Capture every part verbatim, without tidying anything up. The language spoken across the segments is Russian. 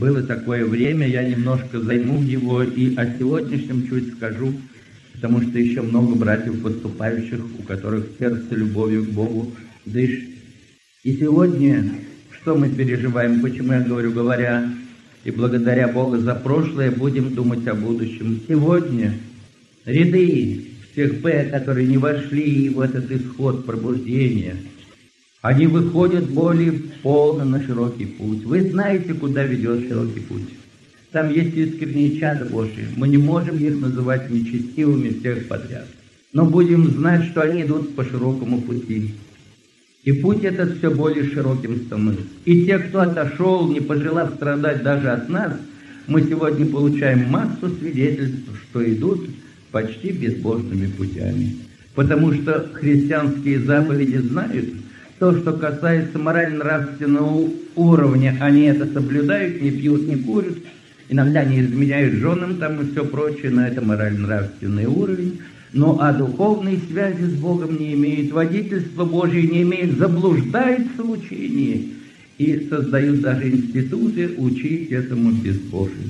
было такое время, я немножко займу его и о сегодняшнем чуть скажу, потому что еще много братьев поступающих, у которых сердце любовью к Богу дышит. И сегодня, что мы переживаем, почему я говорю, говоря и благодаря Богу за прошлое, будем думать о будущем. Сегодня ряды всех Б, которые не вошли в этот исход пробуждения, они выходят более полно на широкий путь. Вы знаете, куда ведет широкий путь. Там есть искренние чада Божьи. Мы не можем их называть нечестивыми всех подряд. Но будем знать, что они идут по широкому пути. И путь этот все более широким становится. И те, кто отошел, не пожелав страдать даже от нас, мы сегодня получаем массу свидетельств, что идут почти безбожными путями. Потому что христианские заповеди знают, то, что касается морально-нравственного уровня, они это соблюдают, не пьют, не курят, иногда не изменяют женам там и все прочее, но это морально-нравственный уровень. Но а духовной связи с Богом не имеют, водительства Божье не имеют, заблуждаются в учении и создают даже институты учить этому безбожию.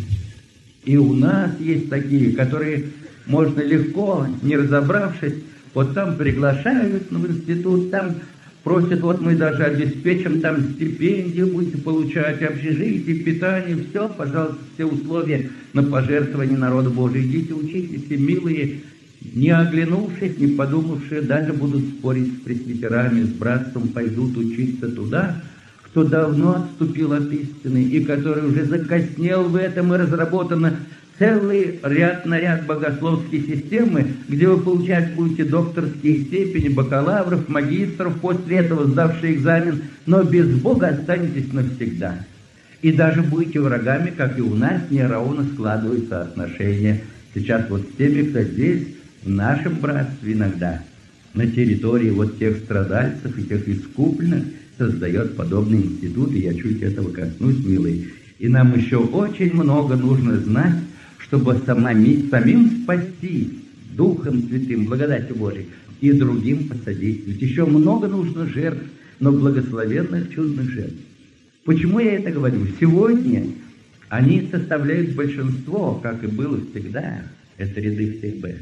И у нас есть такие, которые можно легко, не разобравшись, вот там приглашают в институт, там просят, вот мы даже обеспечим там стипендию, будете получать общежитие, питание, все, пожалуйста, все условия на пожертвование народа Божия. Идите, учитесь, и милые, не оглянувшись, не подумавшие, даже будут спорить с пресвитерами, с братством, пойдут учиться туда, кто давно отступил от истины и который уже закоснел в этом, и разработано целый ряд, наряд богословской системы, где вы получать будете докторские степени, бакалавров, магистров, после этого сдавшие экзамен, но без Бога останетесь навсегда. И даже будете врагами, как и у нас, неравно складываются отношения. Сейчас вот с теми, кто здесь, в нашем братстве иногда, на территории вот тех страдальцев и тех искупленных, создает подобные институты, я чуть этого коснусь, милый. И нам еще очень много нужно знать, чтобы самими, самим спасти Духом Святым, благодатью Божией, и другим посодействовать. Еще много нужно жертв, но благословенных, чудных жертв. Почему я это говорю? Сегодня они составляют большинство, как и было всегда, это ряды всех Б.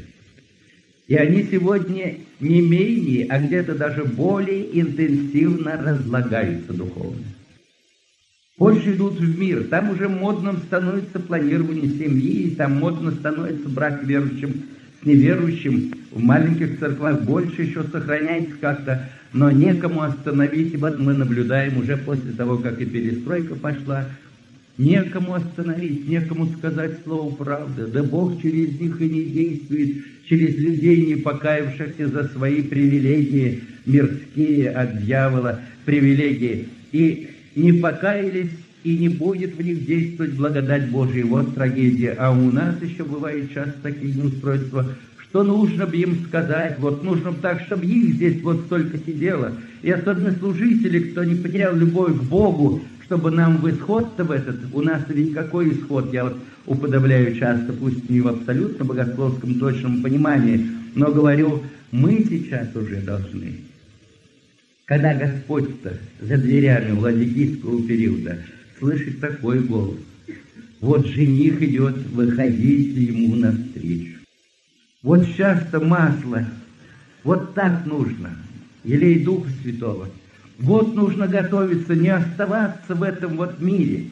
И они сегодня не менее, а где-то даже более интенсивно разлагаются духовно. Больше идут в мир, там уже модным становится планирование семьи, там модно становится брак верующим с неверующим, в маленьких церквах больше еще сохраняется как-то, но некому остановить, и вот мы наблюдаем уже после того, как и перестройка пошла, некому остановить, некому сказать слово правды, да Бог через них и не действует, через людей, не покаявшихся за свои привилегии, мирские от дьявола привилегии, и не покаялись, и не будет в них действовать благодать Божия. Вот трагедия. А у нас еще бывает часто такие неустройства, что нужно бы им сказать, вот нужно бы так, чтобы их здесь вот столько сидело. И особенно служители, кто не потерял любовь к Богу, чтобы нам в исход-то в этот, у нас ведь какой исход, я вот уподобляю часто, пусть не в абсолютно богословском точном понимании, но говорю, мы сейчас уже должны. Когда Господь-то за дверями Ладикийского периода слышит такой голос, вот жених идет, выходите ему навстречу. Вот сейчас-то масло, вот так нужно, елей Духа Святого. Вот нужно готовиться, не оставаться в этом вот мире.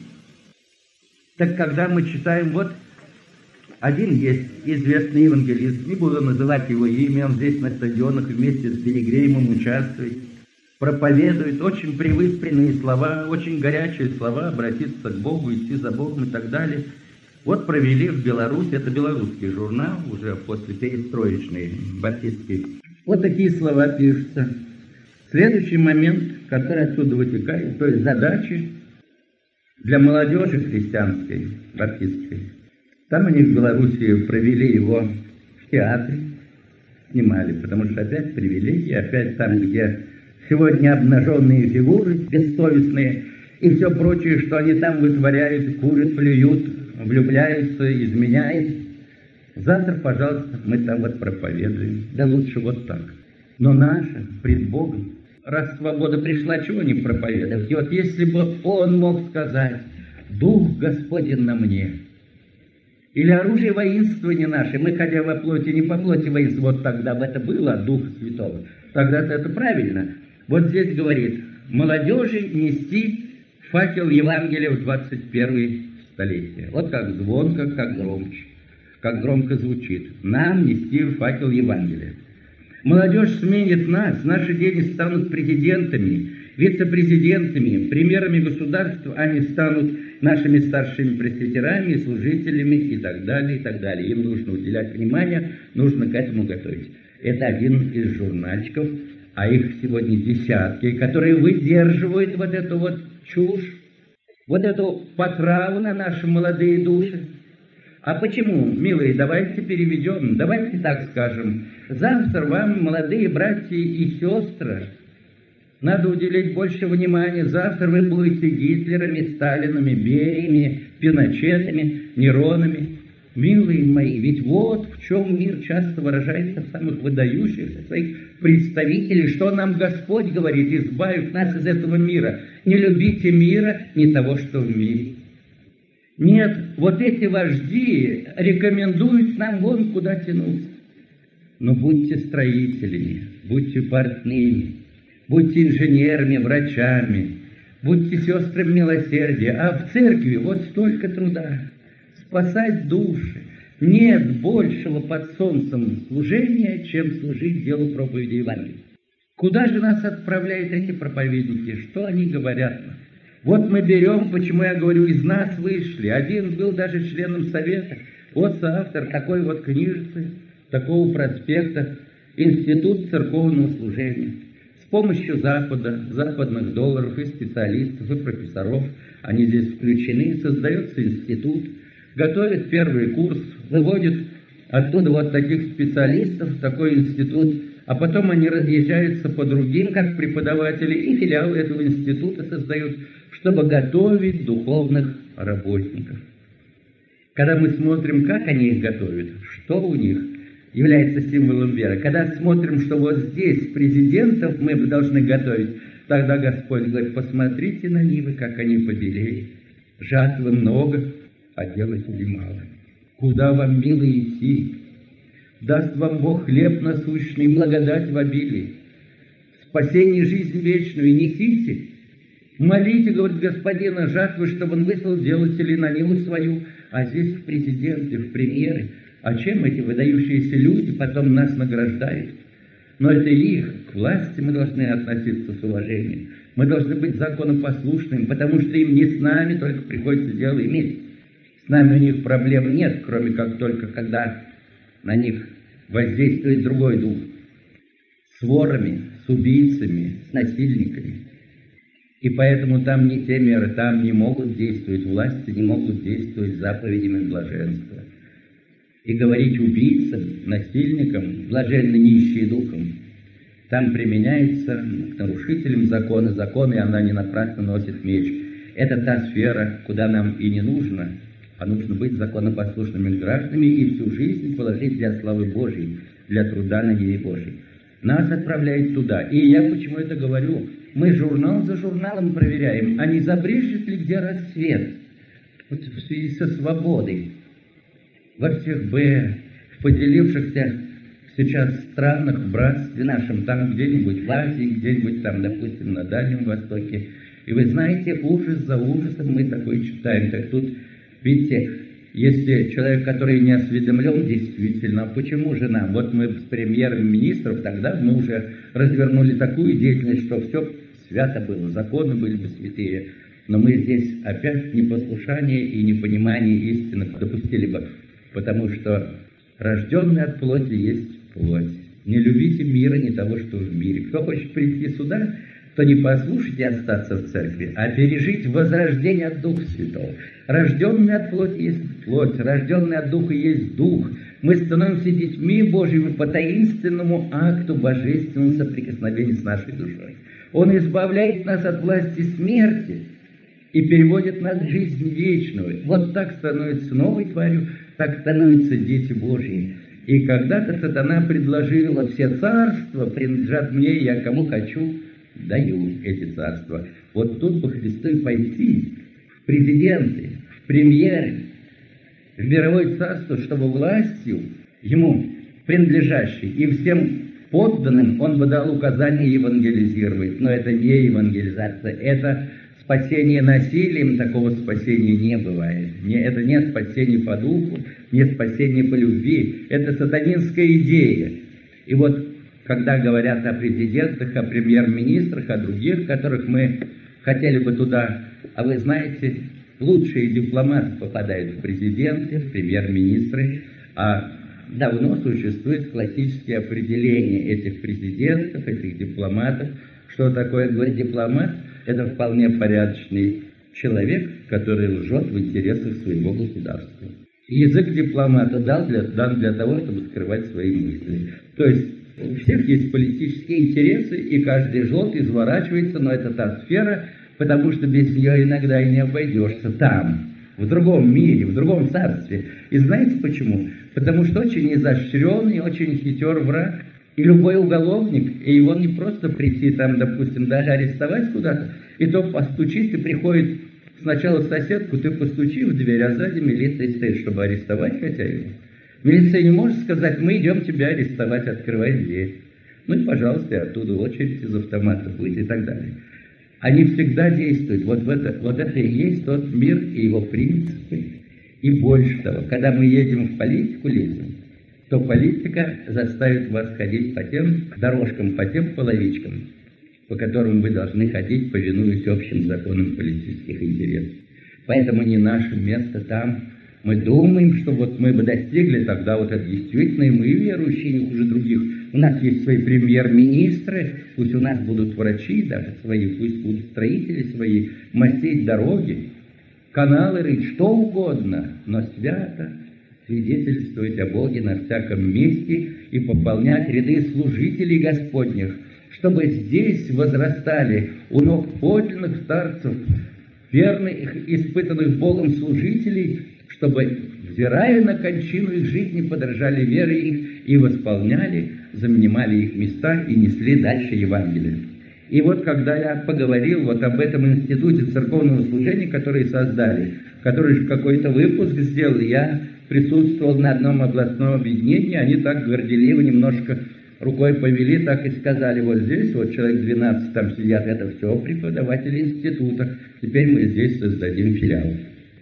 Так когда мы читаем, вот один есть известный евангелист, не буду называть его имя, он здесь на стадионах вместе с Пилигримом участвует, проповедует очень привыспренные слова, очень горячие слова, обратиться к Богу, идти за Богом и так далее. Вот провели в Беларуси, это белорусский журнал, уже после перестроечный, баптистский. Вот такие слова пишутся. Следующий момент, который отсюда вытекает, то есть задачи для молодежи христианской, баптистской. Там они в Беларуси провели его в театре, снимали, потому что опять привилегии, опять там, где сегодня обнаженные фигуры бессовестные и все прочее, что они там вытворяют, курят, плюют, влюбляются, изменяют. Завтра, пожалуйста, мы там вот проповедуем. Да лучше вот так. Но наше, пред Богом, раз свобода пришла, чего не проповедовать? И вот если бы он мог сказать, Дух Господень на мне. Или оружие воинствования наше, мы хотя во плоти, не по плоти воинствовать, вот тогда бы это было от Духа Святого. Тогда-то это правильно. Вот здесь говорит, молодежи нести факел Евангелия в двадцать первое столетие. Вот как звонко, как громче, как громко звучит. Нам нести факел Евангелия. Молодежь сменит нас, наши дети станут президентами, вице-президентами, премьерами государства, они станут нашими старшими пресвитерами, служителями и так далее, и так далее. Им нужно уделять внимание, нужно к этому готовить. Это один из журнальчиков, а их сегодня десятки, которые выдерживают вот эту вот чушь, вот эту потраву на наши молодые души. А почему, милые, давайте переведем, давайте так скажем. Завтра вам, молодые братья и сестры, надо уделить больше внимания. Завтра вы будете Гитлерами, Сталинами, Бериями, Пиночетами, Неронами. Милые мои, ведь вот в чем мир часто выражается в самых выдающихся своих представителей, что нам Господь говорит, избавив нас из этого мира. Не любите мира, не того, что в мире. Нет, вот эти вожди рекомендуют нам вон куда тянуться. Но будьте строителями, будьте портными, будьте инженерами, врачами, будьте сестрами милосердия. А в церкви вот столько труда. Спасать души. Нет большего под солнцем служения, чем служить делу проповеди Евангелия. Куда же нас отправляют эти проповедники? Что они говорят нам? Вот мы берем, почему я говорю, из нас вышли. Один был даже членом совета. Вот соавтор такой вот книжицы, такого проспекта, Институт церковного служения. С помощью Запада, западных долларов и специалистов, и профессоров, они здесь включены, создается институт, готовит первый курс, выводит оттуда вот таких специалистов в такой институт, а потом они разъезжаются по другим, как преподаватели, и филиалы этого института создают, чтобы готовить духовных работников. Когда мы смотрим, как они их готовят, что у них является символом веры, когда смотрим, что вот здесь президентов мы должны готовить, тогда Господь говорит, посмотрите на нивы, как они побелеют. Жатвы много, а делателей мало. Куда вам, милые, идти? Даст вам Бог хлеб насущный, благодать в обилии. Спасение, жизнь вечную несите. Молите, говорит Господина, жатвы, чтобы Он выслал делателей на ниву свою. А здесь в президенты, в премьеры. А чем эти выдающиеся люди потом нас награждают? Но это их, к власти мы должны относиться с уважением. Мы должны быть законопослушными, потому что им не с нами только приходится дело иметь. С нами у них проблем нет, кроме как только когда на них воздействует другой дух. С ворами, с убийцами, с насильниками. И поэтому там не те меры, там не могут действовать власти, не могут действовать заповедями блаженства. И говорить убийцам, насильникам, блаженно нищие духом, там применяется к нарушителям закона, закон, и она не напрасно носит меч. Это та сфера, куда нам и не нужно, а нужно быть законопослушными гражданами и всю жизнь положить для славы Божьей, для труда на ниве Божьей. Нас отправляют туда. И я почему это говорю? Мы журнал за журналом проверяем, а не забрежет ли где рассвет вот в связи со свободой. Во всех Б, в поделившихся сейчас странах, в братстве нашем, там где-нибудь в Азии, где-нибудь там, допустим, на Дальнем Востоке. И вы знаете, ужас за ужасом мы такой читаем. Так тут, видите, если человек, который не осведомлен действительно, почему же нам? Вот мы с премьер-министров тогда мы уже развернули такую деятельность, что все свято было, законы были бы святые. Но мы здесь опять непослушание и непонимание истины допустили бы. Потому что рожденный от плоти есть плоть. Не любите мира, не того, что в мире. Кто хочет прийти сюда, то не послушайте остаться в церкви, а пережить возрождение от Духа Святого. Рожденный от плоти есть плоть, рожденный от Духа есть Дух. Мы становимся детьми Божьими по таинственному акту божественного соприкосновения с нашей душой. Он избавляет нас от власти смерти и переводит нас в жизнь вечную. Вот так становится новой тварью, так становятся дети Божьи. И когда-то сатана предложила: все царства принадлежат мне, я кому хочу даю эти царства. Вот тут бы Христу и пойти, в президенты, в премьеры, в мировое царство, чтобы властью ему принадлежащей и всем подданным он бы дал указания евангелизировать. Но это не евангелизация, это спасение насилием, такого спасения не бывает. Не, это не спасение по духу, не спасение по любви, это сатанинская идея. И вот, когда говорят о президентах, о премьер-министрах, о других, которых мы хотели бы туда, а вы знаете, лучшие дипломаты попадают в президенты, в премьер-министры, а давно существует классические определения этих президентов, этих дипломатов. Что такое, говорит, дипломат? Это вполне порядочный человек, который лжет в интересах своего государства. Язык дипломата дан для, дан для того, чтобы скрывать свои мысли. То есть у всех есть политические интересы, и каждый лжет, изворачивается, но это та сфера, потому что без нее иногда и не обойдешься там, в другом мире, в другом царстве. И знаете почему? Потому что очень изощренный, очень хитер враг. И любой уголовник, и его не просто прийти там, допустим, даже арестовать куда-то, и то постучить, и приходит сначала соседку, ты постучи в дверь, а сзади милиция стоит, чтобы арестовать хозяина. Милиция не может сказать, мы идем тебя арестовать, открывай дверь. Ну и, пожалуйста, и оттуда очередь из автомата будет и так далее. Они всегда действуют. Вот, в это, вот это и есть тот мир и его принципы. И больше того, когда мы едем в политику, лезем, то политика заставит вас ходить по тем дорожкам, по тем половичкам, по которым вы должны ходить, повинуясь общим законам политических интересов. Поэтому не наше место там. Мы думаем, что вот мы бы достигли тогда вот это действительно, и мы верующие, не хуже других. У нас есть свои премьер-министры, пусть у нас будут врачи даже свои, пусть будут строители свои, мостить дороги, каналы рыть, что угодно, но свято свидетельствовать о Боге на всяком месте и пополнять ряды служителей Господних, чтобы здесь возрастали у ног подлинных старцев, верных, испытанных Богом служителей, чтобы, взирая на кончину их жизни, подражали вере их и восполняли, занимали их места и несли дальше Евангелие. И вот когда я поговорил вот об этом институте церковного служения, который создали, который же какой-то выпуск сделал, я присутствовал на одном областном объединении, они так горделиво немножко рукой повели, так и сказали, вот здесь вот человек двенадцать там сидят, это все преподаватели института, теперь мы здесь создадим филиал.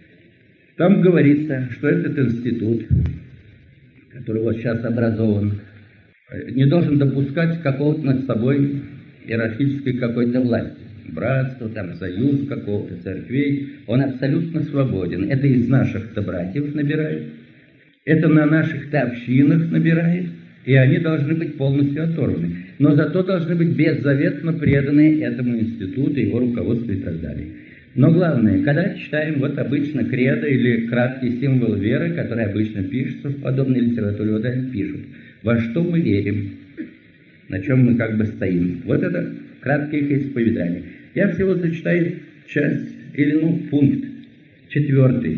Там говорится, что этот институт, который вот сейчас образован, не должен допускать какого-то над собой иерархической какой-то власти. Братство, там, союз какого-то, церквей. Он абсолютно свободен. Это из наших-то братьев набирает. Это на наших-то общинах набирает. И они должны быть полностью оторваны. Но зато должны быть беззаветно преданы этому институту, его руководству и так далее. Но главное, когда читаем вот обычно кредо или краткий символ веры, который обычно пишется в подобной литературе, вот они пишут, во что мы верим, на чем мы как бы стоим. Вот это краткое их исповедание. Я всего зачитаю часть, или ну, пункт четвертый.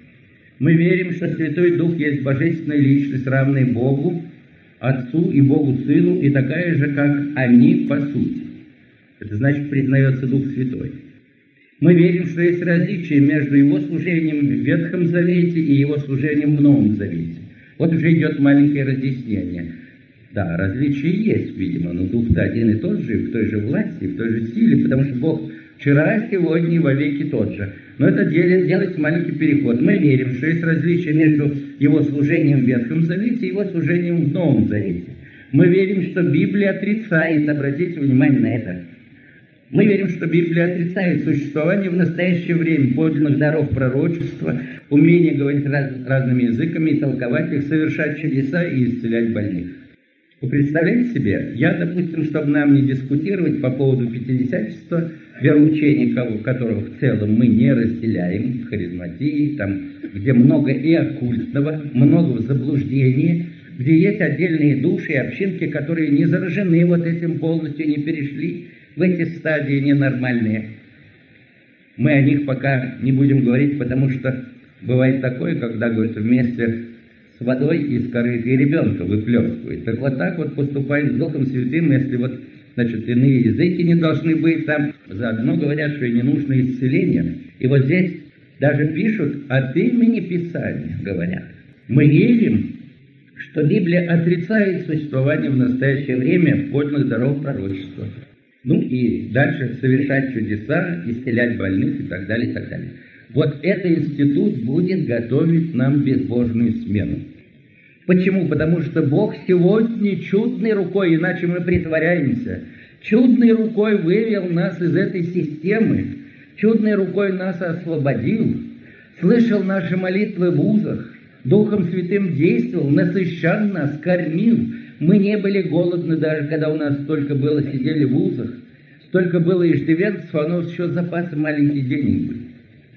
Мы верим, что Святой Дух есть божественная личность, равная Богу, Отцу и Богу Сыну, и такая же, как они по сути. Это значит, признается Дух Святой. Мы верим, что есть различие между Его служением в Ветхом Завете и Его служением в Новом Завете. Вот уже идет маленькое разъяснение. Да, различия есть, видимо, но Дух-то один и тот же, в той же власти, в той же силе, потому что Бог вчера, сегодня и вовеки тот же. Но это делается маленький переход. Мы верим, что есть различие между Его служением в Ветхом Завете и Его служением в Новом Завете. Мы верим, что Библия отрицает, обратите внимание на это, мы верим, что Библия отрицает существование в настоящее время подлинных даров пророчества, умение говорить раз, разными языками и толковать их, совершать чудеса и исцелять больных. Вы представляете себе, я, допустим, чтобы нам не дискутировать по поводу пятидесятничества, вероучения, которого в целом мы не разделяем, харизматии, там, где много и оккультного, много заблуждения, где есть отдельные души и общинки, которые не заражены вот этим полностью, не перешли в эти стадии ненормальные. Мы о них пока не будем говорить, потому что бывает такое, когда, говорят, вместе с водой из корыта ребенка выплескивает. Так вот так вот поступает с Духом Святым, если вот, значит, иные языки не должны быть там. Заодно говорят, что и не нужно исцеление. И вот здесь Даже пишут от имени Писания, говорят. Мы верим, что Библия отрицает существование в настоящее время подлинных даров пророчества. Ну и дальше совершать чудеса, исцелять больных и так далее, и так далее. Вот этот институт будет готовить нам безбожную смену. Почему? Потому что Бог сегодня чудной рукой, иначе мы притворяемся, чудной рукой вывел нас из этой системы, чудной рукой нас освободил, слышал наши молитвы в вузах, Духом Святым действовал, насыщал нас, кормил. Мы не были голодны, даже когда у нас столько было, сидели в вузах, столько было иждивенцев, а у нас еще запасы маленьких денег были.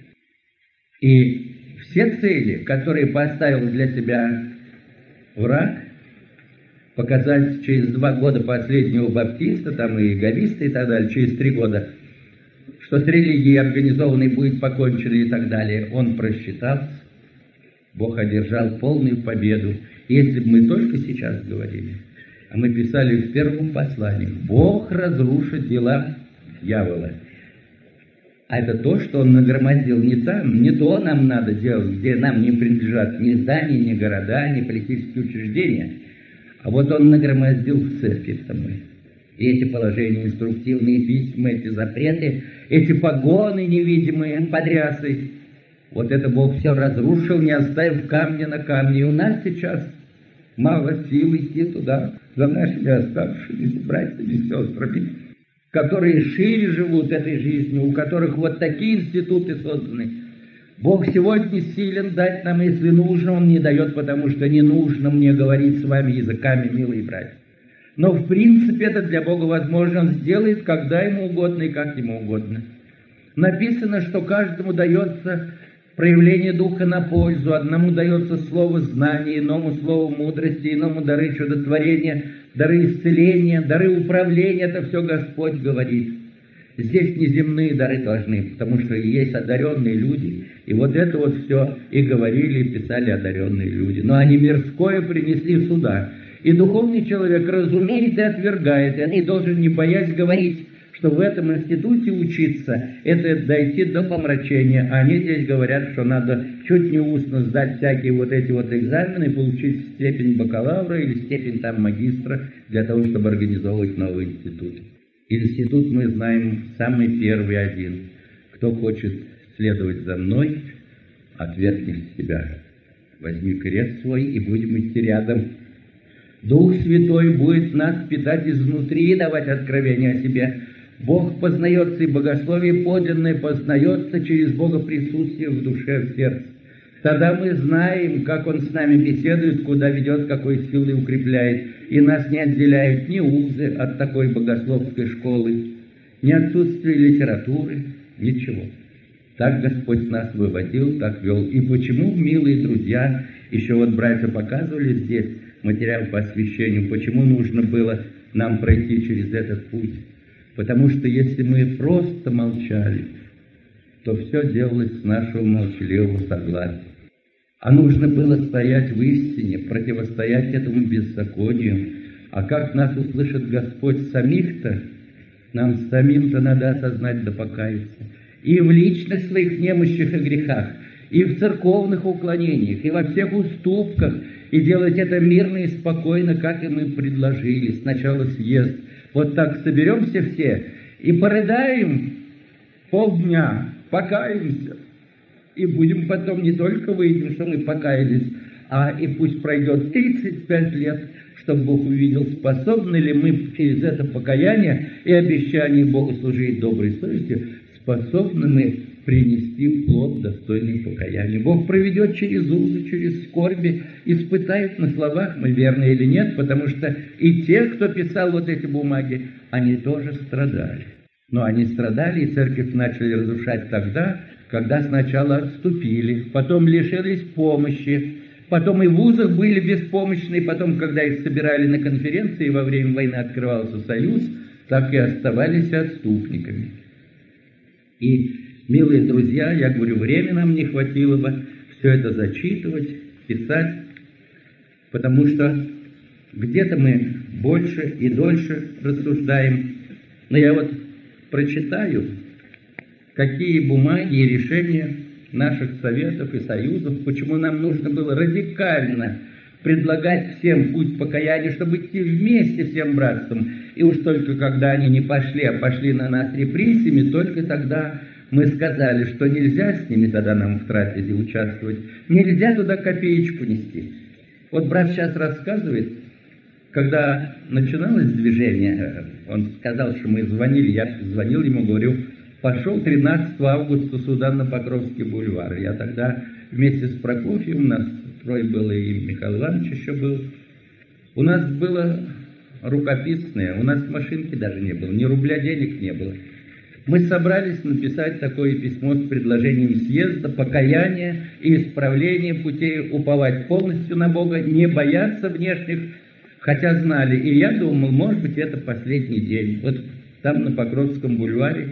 И все цели, которые поставил для себя враг, показать через два года последнего баптиста, там и эгоиста и так далее, через три года, что с религией организованной будет покончено и так далее, он просчитался. Бог одержал полную победу. Если бы мы только сейчас говорили, а мы писали в первом послании, Бог разрушит дела дьявола. А это то, что он нагромоздил не там, не то нам надо делать, где нам не принадлежат ни здания, ни города, ни политические учреждения. А вот он нагромоздил в церкви самой. И эти положения, инструктивные письма, эти запреты, эти погоны невидимые, подрясы, вот это Бог все разрушил, не оставив камня на камне. И у нас сейчас мало сил идти туда за нашими оставшимися братьями и сестрами, которые шире живут этой жизнью, у которых вот такие институты созданы. Бог сегодня силен дать нам, если нужно, Он не дает, потому что не нужно мне говорить с вами языками, милые братья. Но в принципе это для Бога возможно. Он сделает, когда Ему угодно и как Ему угодно. Написано, что каждому дается проявление Духа на пользу. Одному дается слово знания, иному слово мудрости, иному дары чудотворения, дары исцеления, дары управления. Это все Господь говорит. Здесь неземные дары должны, потому что есть одаренные люди. И вот это вот все и говорили, и писали одаренные люди. Но они мирское принесли сюда. И духовный человек разумеет и отвергает, и они должен, не боясь, говорить, что в этом институте учиться, это дойти до помрачения. А они здесь говорят, что надо чуть не устно сдать всякие вот эти вот экзамены и получить степень бакалавра или степень там магистра для того, чтобы организовывать новый институт. Институт мы знаем самый первый один. Кто хочет следовать за мной, отвергни себя. Возьми крест свой и будем идти рядом. Дух Святой будет нас питать изнутри и давать откровение о себе. Бог познается, и богословие подлинное познается через Бога присутствие в душе, в сердце. Тогда мы знаем, как Он с нами беседует, куда ведет, какой силой укрепляет. И нас не отделяют ни узы от такой богословской школы, ни отсутствие литературы, ничего. Так Господь нас выводил, так вел. И почему, милые друзья, еще вот братья показывали здесь материал по освящению, почему нужно было нам пройти через этот путь? Потому что если мы просто молчали, то все делалось с нашего молчаливого согласия. А нужно было стоять в истине, противостоять этому беззаконию. А как нас услышит Господь самих-то, нам самим-то надо осознать да покаяться. И в личных своих немощах и грехах, и в церковных уклонениях, и во всех уступках, и делать это мирно и спокойно, как и мы предложили. Сначала съезд. Вот так соберемся все и порыдаем полдня, покаемся. И будем потом не только выйдем, что мы покаялись, а и пусть пройдет тридцать пять лет, чтобы Бог увидел, способны ли мы через это покаяние и обещание Богу служить доброй совестью, способны мы принести плод достойный покаяния. Бог проведет через узы, через скорби, испытает на словах, мы верны или нет, потому что и те, кто писал вот эти бумаги, они тоже страдали. Но они страдали, и церковь начали разрушать тогда, когда сначала отступили, потом лишились помощи, потом и в вузах были беспомощны, потом, когда их собирали на конференции, во время войны открывался союз, так и оставались отступниками. И, милые друзья, я говорю, времени нам не хватило бы все это зачитывать, писать, потому что где-то мы больше и дольше рассуждаем. Но я вот прочитаю, какие бумаги и решения наших советов и союзов, почему нам нужно было радикально предлагать всем путь покаяния, чтобы идти вместе всем братством. И уж только когда они не пошли, а пошли на нас репрессиями, только тогда мы сказали, что нельзя с ними тогда нам в трапезе участвовать, нельзя туда копеечку нести. Вот брат сейчас рассказывает, когда начиналось движение, он сказал, что мы звонили, я звонил ему, говорю, пошел тринадцатого августа сюда на Покровский бульвар. Я тогда вместе с Прокофьевым, у нас трое было, и Михаил Иванович еще был. У нас было рукописное, у нас машинки даже не было, ни рубля денег не было. Мы собрались написать такое письмо с предложением съезда, покаяния и исправления путей, уповать полностью на Бога, не бояться внешних, хотя знали. И я думал, может быть, это последний день. Вот там на Покровском бульваре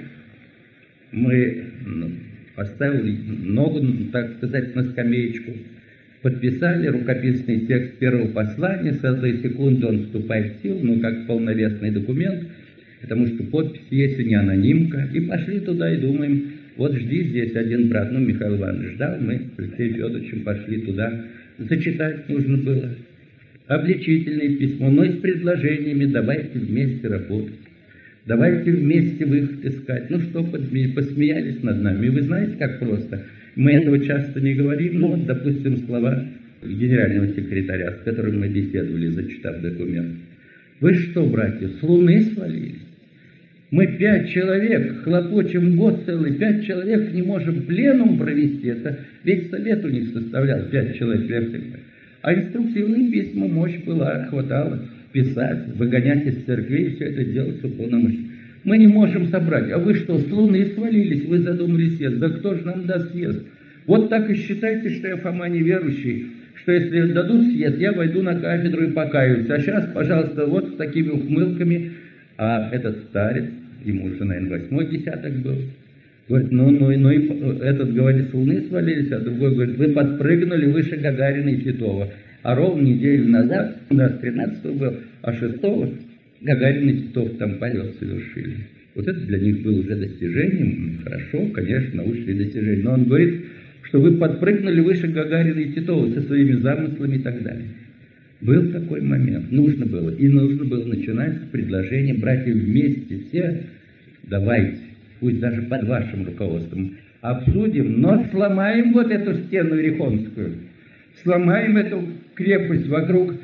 мы ну, поставили ногу, так сказать, на скамеечку, подписали рукописный текст первого послания, с этой секунды он вступает в силу, ну, как полновесный документ, потому что подпись есть, и не анонимка, и пошли туда и думаем, вот жди здесь один брат, ну, Михаил Иванович ждал, мы с Алексеем Федоровичем пошли туда, зачитать нужно было, обличительное письмо, но и с предложениями, давайте вместе работать. Давайте вместе выход искать. Ну что, посмеялись над нами. И вы знаете, как просто. Мы этого часто не говорим. Ну вот, допустим, слова генерального секретаря, с которым мы беседовали, зачитав документ. Вы что, братья, с луны свалились? Мы пять человек, хлопочем год целый, пять человек не можем пленум провести. Это весь совет у них составлял, пять человек ехали. А инструктивные письма мощь была, хватало. Писать, выгонять из церкви, все это делать уполномоченно. Мы не можем собрать. А вы что, с луны свалились? Вы задумали съезд. Да кто же нам даст съезд? Вот так и считайте, что я Фома неверующий, что если дадут съезд, я войду на кафедру и покаюсь. А сейчас, пожалуйста, вот с такими ухмылками. А этот старец, ему уже, наверное, восьмой десяток был, говорит, ну, ну, ну и этот, говорит, с луны свалились, а другой говорит, вы подпрыгнули выше Гагарина и Титова. А ровно неделю назад, у нас тринадцатого был, а шестого Гагарин и Титов там полет совершили. Вот это для них было уже достижением. Хорошо, конечно, научные достижения. Но он говорит, что вы подпрыгнули выше Гагарина и Титова со своими замыслами и так далее. Был такой момент. Нужно было. И нужно было начинать с предложения братьев вместе все. Давайте, пусть даже под вашим руководством, обсудим, но сломаем вот эту стену Иерихонскую. Сломаем эту крепость вокруг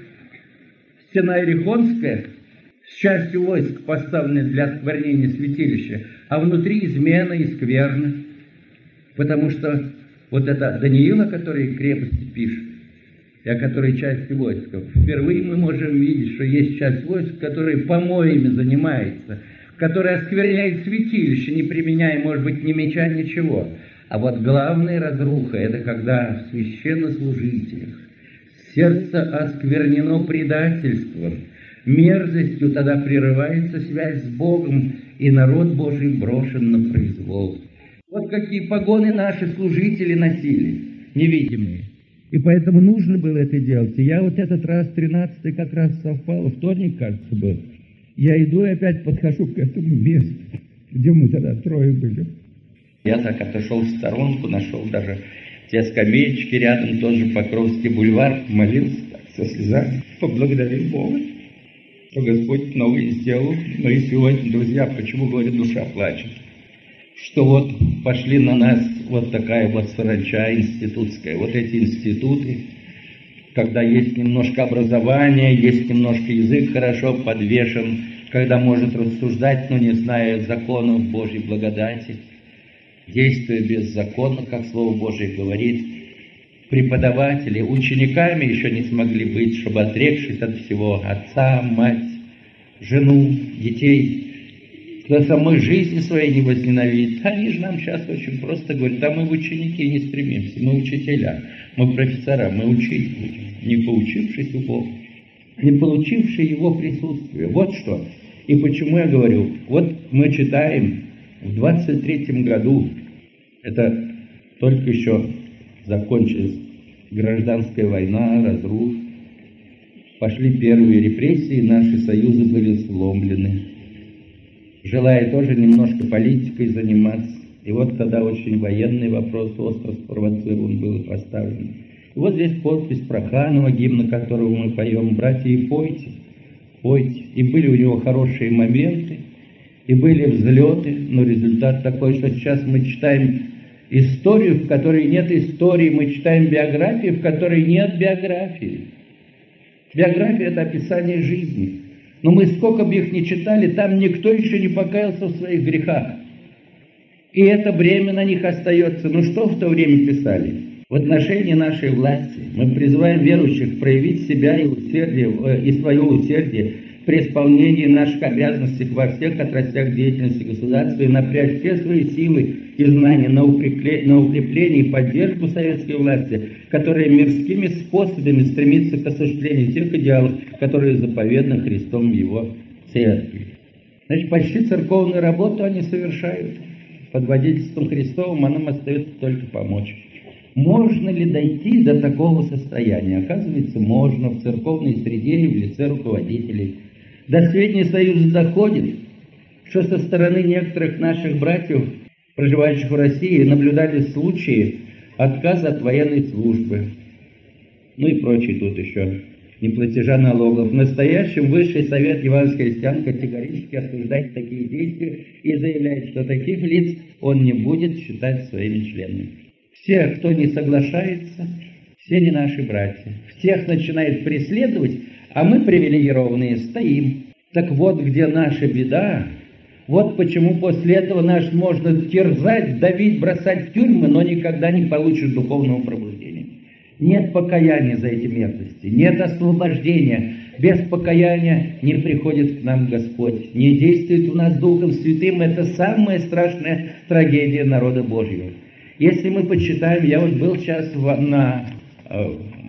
стена Иерихонская, с частью войск, поставленной для осквернения святилища, а внутри измена и скверна. Потому что вот это Даниила, который крепости пишет, и о которой части войск, впервые мы можем видеть, что есть часть войск, которая помоями занимается, которая оскверняет святилище, не применяя, может быть, ни меча, ничего. А вот главная разруха – это когда в священнослужителях сердце осквернено предательством, мерзостью, тогда прерывается связь с Богом, и народ Божий брошен на произвол. Вот какие погоны наши служители носили, невидимые. И поэтому нужно было это делать. И я вот этот раз, тринадцатый, как раз совпало, вторник, кажется, был. Я иду и опять подхожу к этому месту, где мы тогда трое были. Я так отошел в сторонку, нашел даже те скамеечки рядом, тоже Покровский бульвар, молился так, со слезами, поблагодарил Бога, что Господь новый сделал. Но и сегодня, друзья, почему, говорит, душа плачет? Что вот пошли на нас вот такая вот саранча институтская, вот эти институты, когда есть немножко образования, есть немножко язык хорошо подвешен, когда может рассуждать, но не зная законов Божьей благодати, действуя беззаконно, как Слово Божие говорит, преподаватели учениками еще не смогли быть, чтобы, отрекшись от всего, отца, мать, жену, детей, кто самой жизни своей не возненавидит, они же нам сейчас очень просто говорят, да мы в ученики не стремимся, мы учителя, мы профессора, мы учить будем, не поучившись у Бога, не получившие Его присутствие. Вот что. И почему я говорю, вот мы читаем в двадцать третьем году, это только еще закончилась гражданская война, разрух, пошли первые репрессии, наши союзы были сломлены. Желая тоже немножко политикой заниматься, И вот когда очень военный вопрос остро спровоцирован был и поставлен. И вот здесь подпись Проханова, гимна которого мы поем: «Братья, и пойте, пойте». И были у него хорошие моменты, и были взлеты, но результат такой, что сейчас мы читаем историю, в которой нет истории, мы читаем биографию, в которой нет биографии. Биография – это описание жизни. Но мы сколько бы их ни читали, там никто еще не покаялся в своих грехах. И это бремя на них остается. Ну что в то время писали? В отношении нашей власти мы призываем верующих проявить себя и, усердие, и свое усердие при исполнении наших обязанностей во всех отрастях деятельности государства и напрячь все свои силы и знания на укрепление, на укрепление и поддержку советской власти, которая мирскими способами стремится к осуществлению тех идеалов, которые заповеданы Христом в Его церкви. Значит, почти церковную работу они совершают. Под водительством Христовым, а нам остается только помочь. Можно ли дойти до такого состояния? Оказывается, можно в церковной среде и в лице руководителей. До сведения Союза доходит, что со стороны некоторых наших братьев, проживающих в России, наблюдались случаи отказа от военной службы. Ну и прочее тут еще. Неплатежа налогов. В настоящем Высший Совет Евангельских христиан категорически осуждает такие действия и заявляет, что таких лиц он не будет считать своими членами. Все, кто не соглашается, все не наши братья. Всех начинает преследовать, а мы, привилегированные, стоим. Так вот, где наша беда, вот почему после этого нас можно терзать, давить, бросать в тюрьмы, но никогда не получишь духовного пробуждения. Нет покаяния за эти мерзости, нет освобождения. Без покаяния не приходит к нам Господь, не действует у нас Духом Святым. Это самая страшная трагедия народа Божьего. Если мы почитаем, я вот был сейчас в, на э,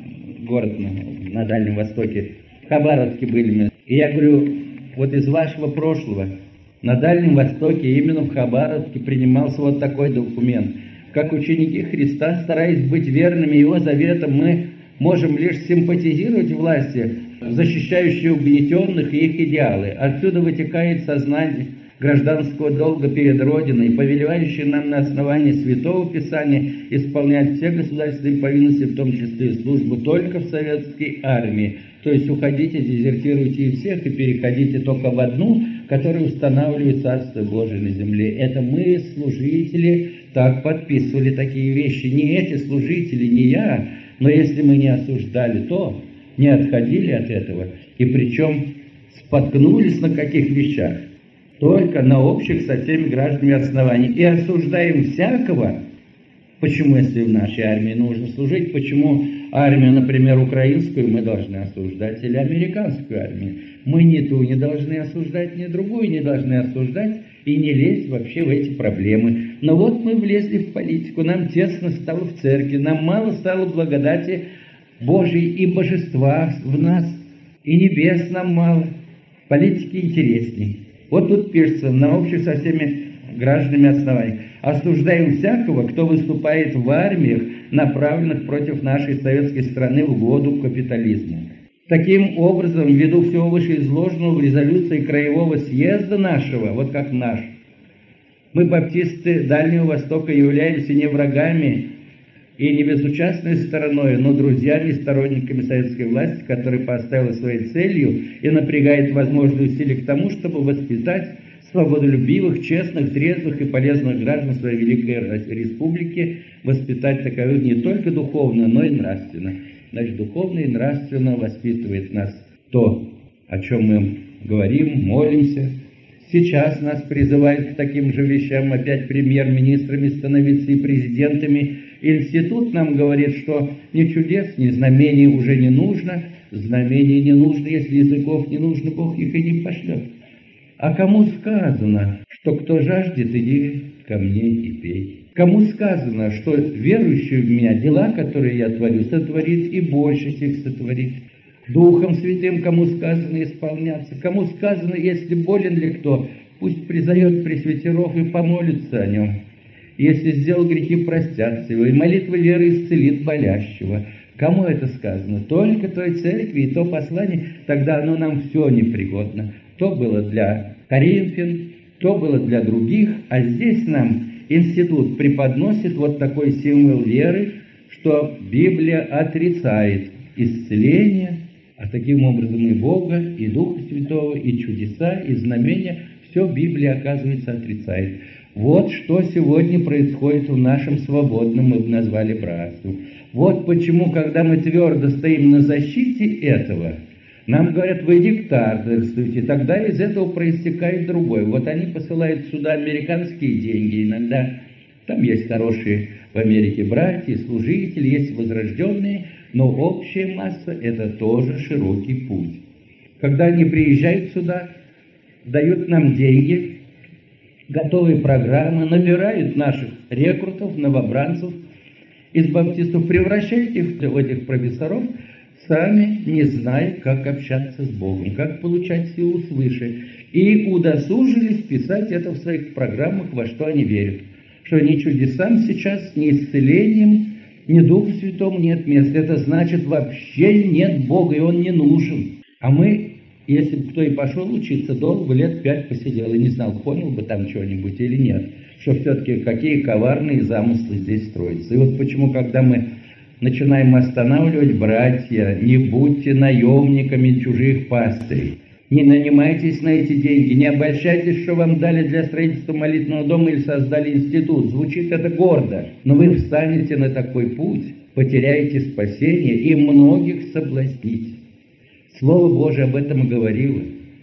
город на, на Дальнем Востоке, в Хабаровске были мы, и я говорю, вот из вашего прошлого на Дальнем Востоке, именно в Хабаровске, принимался вот такой документ. Как ученики Христа, стараясь быть верными Его заветам, мы можем лишь симпатизировать власти, защищающие угнетенных и их идеалы. Отсюда вытекает сознание гражданского долга перед Родиной, повелевающее нам на основании Святого Писания исполнять все государственные повинности, в том числе и службу, только в советской армии. То есть уходите, дезертируйте и всех, и переходите только в одну, которая устанавливает Царство Божие на земле. Это мы, служители, так подписывали такие вещи. Не эти служители, не я, но если мы не осуждали то, не отходили от этого, и причем споткнулись на каких вещах, только на общих со всеми гражданами основаниях, и осуждаем всякого. Почему, если в нашей армии нужно служить, почему армию, например, украинскую мы должны осуждать, или американскую армию? Мы ни ту не должны осуждать, ни другую не должны осуждать, и не лезть вообще в эти проблемы. Но вот мы влезли в политику, нам тесно стало в церкви, нам мало стало благодати Божией и божества в нас, и небес нам мало, политики интересней. Вот тут пишется на общих со всеми гражданами оснований. Осуждаем всякого, кто выступает в армиях, направленных против нашей советской страны в угоду капитализму. Таким образом, ввиду всего вышеизложенного в резолюции Краевого съезда нашего, вот как наш, мы, баптисты Дальнего Востока, являемся не врагами и не безучастной стороной, но друзьями и сторонниками советской власти, которая поставила своей целью и напрягает возможные усилия к тому, чтобы воспитать свободолюбивых, честных, трезвых и полезных граждан своей великой республики, воспитать таковых не только духовно, но и нравственно. Значит, духовно и нравственно воспитывает нас то, о чем мы говорим, молимся. Сейчас нас призывают к таким же вещам опять премьер-министрами становиться и президентами. Институт нам говорит, что ни чудес, ни знамений уже не нужно. Знамений не нужно, если языков не нужно, Бог их и не пошлет. А кому сказано, что кто жаждет, иди ко мне и пей? Кому сказано, что верующий в меня дела, которые я творю, сотворит и больше их сотворит? Духом Святым кому сказано исполняться? Кому сказано, если болен ли кто, пусть призовет пресвитеров и помолится о нем. Если сделал грехи, простятся его, и молитва веры исцелит болящего. Кому это сказано? Только той церкви и то послание, тогда оно нам все непригодно. То было для Коринфян, то было для других, а здесь нам институт преподносит вот такой символ веры, что Библия отрицает исцеление, а таким образом и Бога, и Духа Святого, и чудеса, и знамения, все Библия, оказывается, отрицает. Вот что сегодня происходит в нашем свободном, мы бы назвали, братстве. Вот почему, когда мы твердо стоим на защите этого, нам говорят, вы диктаторствуете, тогда из этого проистекает другое. Вот они посылают сюда американские деньги иногда. Там есть хорошие в Америке братья, служители, есть возрожденные, но общая масса – это тоже широкий путь. Когда они приезжают сюда, дают нам деньги, готовые программы, набирают наших рекрутов, новобранцев из баптистов, превращают их в этих профессоров, сами не зная, как общаться с Богом, как получать силу свыше. И удосужились писать это в своих программах, во что они верят. Что ни чудесам сейчас, ни исцелением, ни Духу Святому нет места. Это значит, вообще нет Бога, и Он не нужен. А мы, если бы кто и пошел учиться, долго лет пять посидел и не знал, понял бы там что-нибудь или нет. Что все-таки какие коварные замыслы здесь строятся. И вот почему, когда мы начинаем останавливать, братья, не будьте наемниками чужих пастырей. Не нанимайтесь на эти деньги, не обольщайтесь, что вам дали для строительства молитвенного дома или создали институт. Звучит это гордо, но вы встанете на такой путь, потеряете спасение и многих соблазните. Слово Божие об этом и говорило.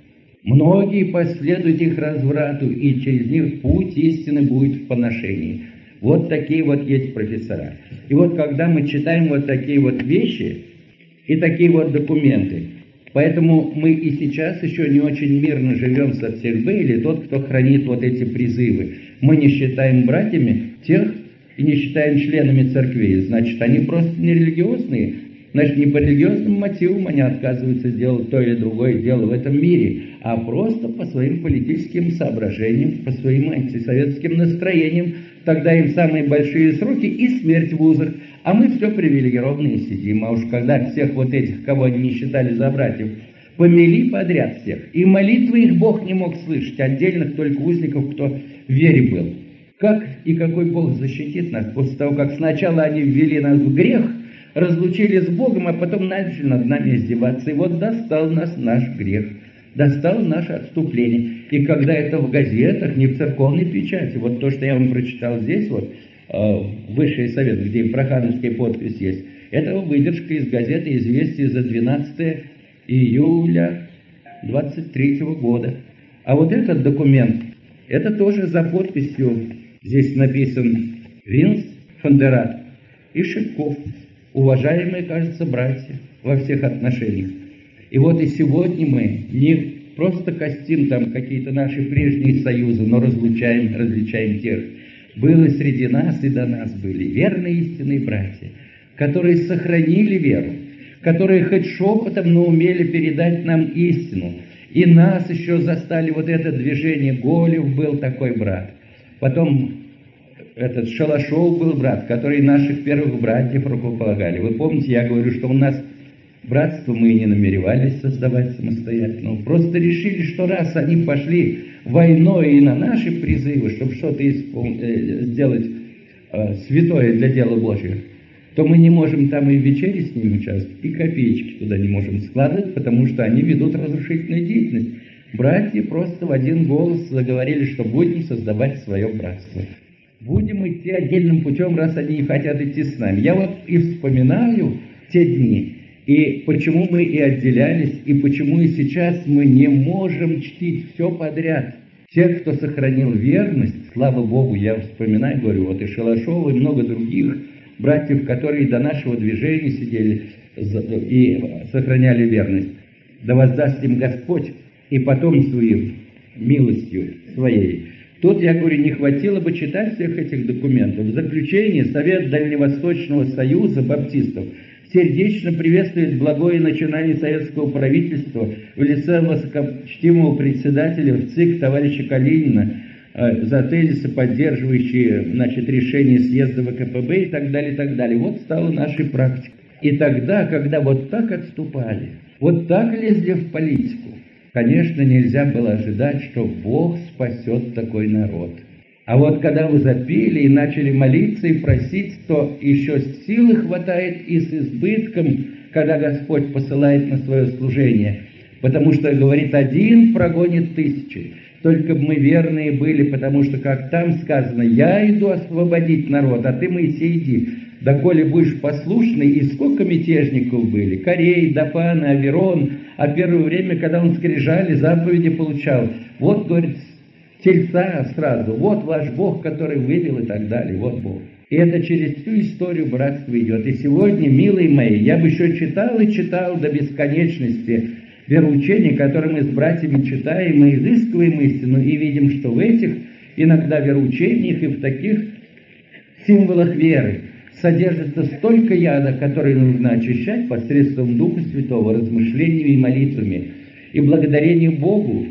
Многие последуют их разврату, и через них путь истины будет в поношении. Вот такие вот есть профессора. И вот когда мы читаем вот такие вот вещи и такие вот документы, поэтому мы и сейчас еще не очень мирно живем со всех Б, или тот, кто хранит вот эти призывы. Мы не считаем братьями тех и не считаем членами церквей. Значит, они просто не религиозные. Значит, не по религиозным мотивам они отказываются сделать то или другое дело в этом мире, а просто по своим политическим соображениям, по своим антисоветским настроениям. Тогда им самые большие сроки и смерть в узах. А мы все привилегированные сидим. А уж когда всех вот этих, кого они не считали за братьев, помели подряд всех. И молитвы их Бог не мог слышать, отдельных только узников, кто в вере был. Как и какой Бог защитит нас после того, как сначала они ввели нас в грех, разлучили с Богом, а потом начали над нами издеваться. И вот достал нас наш грех, достал наше отступление. И когда это в газетах, не в церковной печати, вот то, что я вам прочитал здесь, вот, э, Высший совет, где прохановская подпись есть, это выдержка из газеты «Известия» за двенадцатое июля двадцать третьего года. А вот этот документ, это тоже за подписью, здесь написан Винс, Фондерат и Шипков. Уважаемые, кажется, братья во всех отношениях. И вот и сегодня мы не просто костим там какие-то наши прежние союзы, но разлучаем, различаем тех. Было среди нас и до нас были верные истинные братья, которые сохранили веру, которые хоть шепотом, но умели передать нам истину. И нас еще застали вот это движение. Голев был такой брат. Потом этот Шалашов был брат, который наших первых братьев рукополагали. Вы помните, я говорю, что у нас братство мы и не намеревались создавать самостоятельно. Просто решили, что раз они пошли войной и на наши призывы, чтобы что-то испол... э, сделать э, святое для дела Божьего, то мы не можем там и в вечере с ними участвовать, и копеечки туда не можем складывать, потому что они ведут разрушительную деятельность. Братья просто в один голос заговорили, что будем создавать свое братство. Будем идти отдельным путем, раз они не хотят идти с нами. Я вот и вспоминаю те дни, и почему мы и отделялись, и почему и сейчас мы не можем чтить все подряд. Тех, кто сохранил верность, слава Богу, я вспоминаю, говорю, вот и Шалашова, и много других братьев, которые до нашего движения сидели и сохраняли верность. Да воздаст им Господь и потомству им милостью своей. Тут, я говорю, не хватило бы читать всех этих документов. В заключение Совет Дальневосточного союза баптистов сердечно приветствует благое начинание советского правительства в лице высокочтимого председателя в ЦИК товарища Калинина э, за тезисы, поддерживающие, значит, решение съезда ВКПБ и так далее, и так далее. Вот стала нашей практикой. И тогда, когда вот так отступали, вот так лезли в политику, конечно, нельзя было ожидать, что Бог спасет такой народ. А вот когда вы запели и начали молиться и просить, то еще силы хватает и с избытком, когда Господь посылает на свое служение. Потому что, говорит, один прогонит тысячи. Только бы мы верные были, потому что, как там сказано, я иду освободить народ, а ты, Моисей, иди. Да коли будешь послушный, и сколько мятежников были, Корей, Дафан, Аверон, а первое время, когда он скрижали, заповеди получал. Вот, говорит, тельца сразу, вот ваш Бог, который вывел и так далее, вот Бог. И это через всю историю братства идет. И сегодня, милые мои, я бы еще читал и читал до бесконечности вероучения, которые мы с братьями читаем, мы изыскиваем истину и видим, что в этих иногда вероучениях и в таких символах веры содержится столько яда, который нужно очищать посредством Духа Святого, размышлениями и молитвами. И благодарение Богу,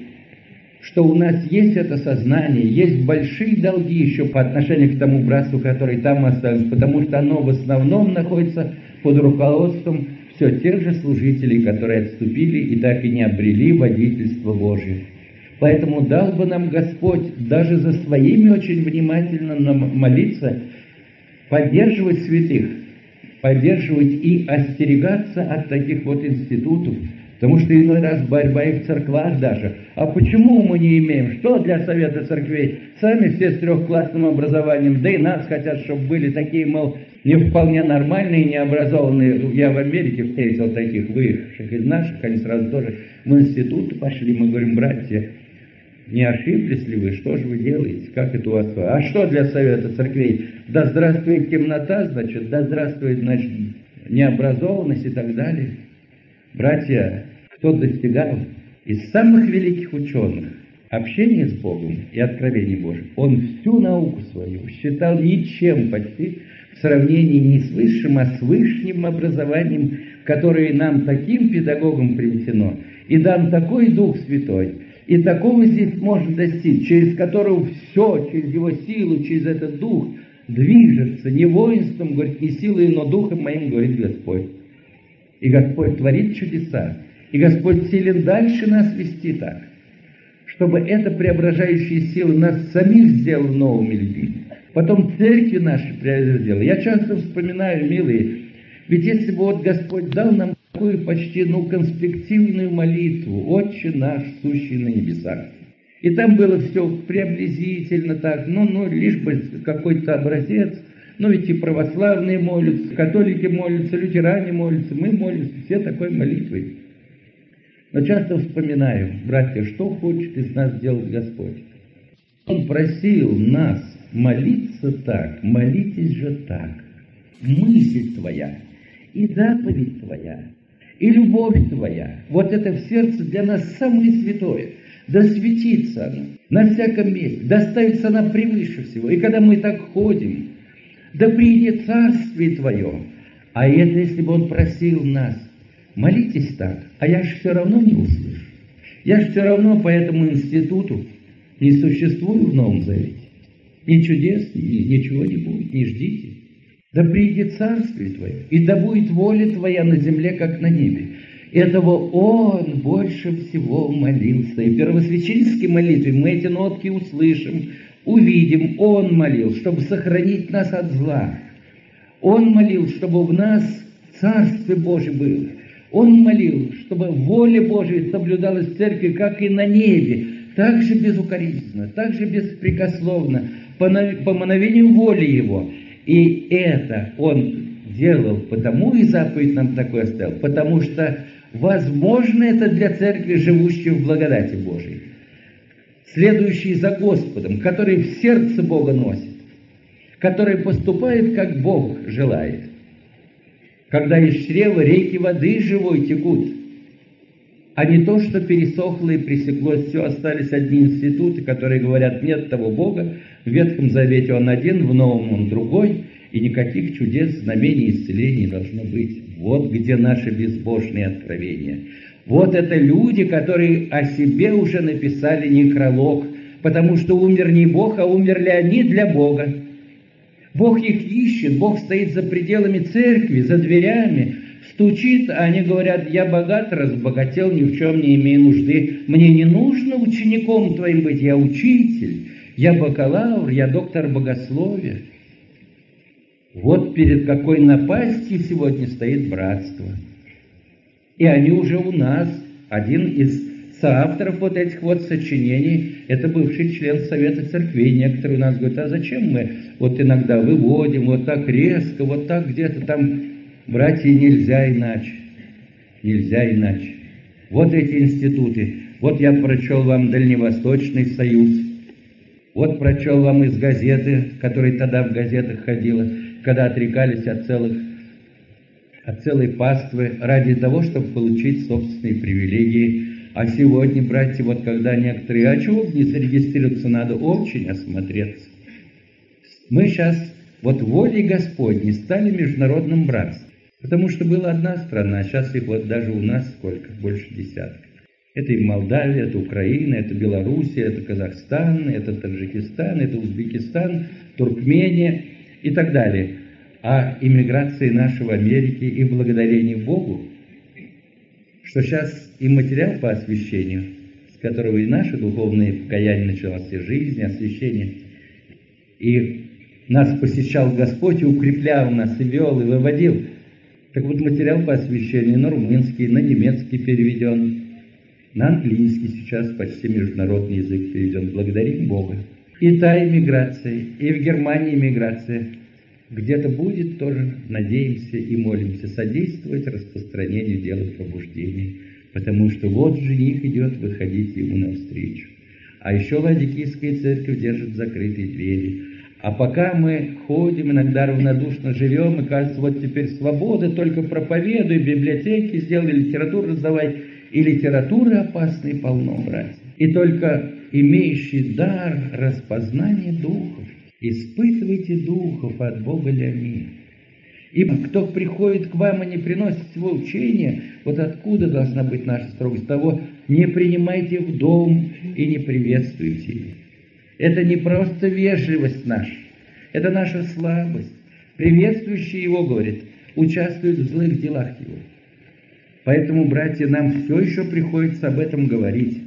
что у нас есть это сознание, есть большие долги еще по отношению к тому братству, который там остался, потому что оно в основном находится под руководством все тех же служителей, которые отступили и так и не обрели водительство Божие. Поэтому дал бы нам Господь даже за своими очень внимательно молиться, поддерживать святых, поддерживать и остерегаться от таких вот институтов, потому что иной раз борьба и в церквах даже. А почему мы не имеем? Что для совета церквей? Сами все с трехклассным образованием, да и нас хотят, чтобы были такие, мол, не вполне нормальные, необразованные. Я в Америке встретил таких выехавших из наших, они сразу тоже в институт пошли. Мы говорим, братья, не ошиблись ли вы? Что же вы делаете? Как это у вас? А что для совета церквей? Да здравствует темнота, значит, да здравствует, значит, необразованность и так далее. Братья, кто достигал из самых великих ученых общения с Богом и откровений Божьих, он всю науку свою считал ничем почти в сравнении не с высшим, а с высшим образованием, которое нам таким педагогам принесено, и дан такой Дух Святой, и такого здесь можно достичь, через которого все, через его силу, через этот Дух движется, не воинством, говорит, не силой, но Духом моим, говорит Господь. И Господь творит чудеса, и Господь силен дальше нас вести так, чтобы эта преображающая сила нас самих сделала новыми людьми. Потом церкви наши преобразила. Я часто вспоминаю, милые, ведь если бы вот Господь дал нам такую почти, ну, конспективную молитву, «Отче наш, сущий на небесах». И там было все приблизительно так, ну, ну, лишь бы какой-то образец. Ну, ведь и православные молятся, католики молятся, лютеране молятся, мы молимся, все такой молитвой. Но часто вспоминаю, братья, что хочет из нас сделать Господь. Он просил нас молиться так, молитесь же так. Мысль твоя, и заповедь твоя, и любовь твоя, вот это в сердце для нас самое святое. Да светится оно на всяком месте, да ставится она превыше всего. И когда мы так ходим, да придет царствие твое. А это если бы он просил нас, молитесь так, а я же все равно не услышу. Я же все равно по этому институту не существую в Новом Завете. Ни чудес, ни, ничего не будет, не ждите. Да придет царствие твое, и да будет воля твоя на земле, как на небе. Этого он больше всего молился. И в первосвященнической молитве мы эти нотки услышим, увидим. Он молил, чтобы сохранить нас от зла. Он молил, чтобы в нас Царствие Божие было. Он молил, чтобы воля Божия соблюдалась в церкви, как и на небе, так же безукоризненно, так же беспрекословно, по мановению воли Его. И это Он делал, потому и заповедь нам такой оставил, потому что возможно это для церкви, живущей в благодати Божией, следующий за Господом, который в сердце Бога носит, который поступает, как Бог желает. Когда из чрева реки воды живой текут, а не то, что пересохло и пресеклось все, остались одни институты, которые говорят, нет того Бога, в Ветхом Завете Он один, в Новом Он другой, и никаких чудес, знамений, исцелений не должно быть. Вот где наши безбожные откровения. Вот это люди, которые о себе уже написали некролог, потому что умер не Бог, а умерли они для Бога. Бог их ищет, Бог стоит за пределами церкви, за дверями, стучит, а они говорят, я богат, разбогател, ни в чем не имею нужды. Мне не нужно учеником твоим быть, я учитель. Я бакалавр, я доктор богословия. Вот перед какой напастью сегодня стоит братство. И они уже у нас. Один из соавторов вот этих вот сочинений, это бывший член Совета Церквей. Некоторые у нас говорят, а зачем мы вот иногда выводим вот так резко, вот так где-то там, братья, нельзя иначе. Нельзя иначе. Вот эти институты. Вот я прочел вам Дальневосточный союз. Вот прочел вам из газеты, которая тогда в газетах ходила, когда отрекались от целых, от целой паствы ради того, чтобы получить собственные привилегии. А сегодня, братья, вот когда некоторые, а чего не зарегистрироваться, надо очень осмотреться. Мы сейчас вот волей Господней стали международным братством. Потому что была одна страна, а сейчас их вот даже у нас сколько? Больше десятка. Это и Молдавия, это Украина, это Белоруссия, это Казахстан, это Таджикистан, это Узбекистан, Туркмения и так далее. А иммиграции нашей в Америке, и благодарение Богу, что сейчас и материал по освящению, с которого и наше духовное покаяние началось, и жизнь, и освящение, и нас посещал Господь, и укреплял нас, и вел, и выводил. Так вот, материал по освящению на румынский, на немецкий переведен, на английский сейчас почти международный язык переведен. Благодарим Бога. И та иммиграция, и в Германии иммиграция. Где-то будет тоже, надеемся и молимся, содействовать распространению дела пробуждения. Потому что вот жених идет, выходите ему навстречу. А еще Ладикийская церковь держит закрытые двери. А пока мы ходим, иногда равнодушно живем, и кажется, вот теперь свобода, только проповедуй, библиотеки сделай, литературу раздавай. И литературы опасной полно, братья. И только имеющий дар распознания духов, испытывайте духов, от Бога ли они. Ибо кто приходит к вам и не приносит его учения, вот откуда должна быть наша строгость? Того не принимайте в дом и не приветствуйте его. Это не просто вежливость наша, это наша слабость. Приветствующий его, говорит, участвует в злых делах его. Поэтому, братья, нам все еще приходится об этом говорить.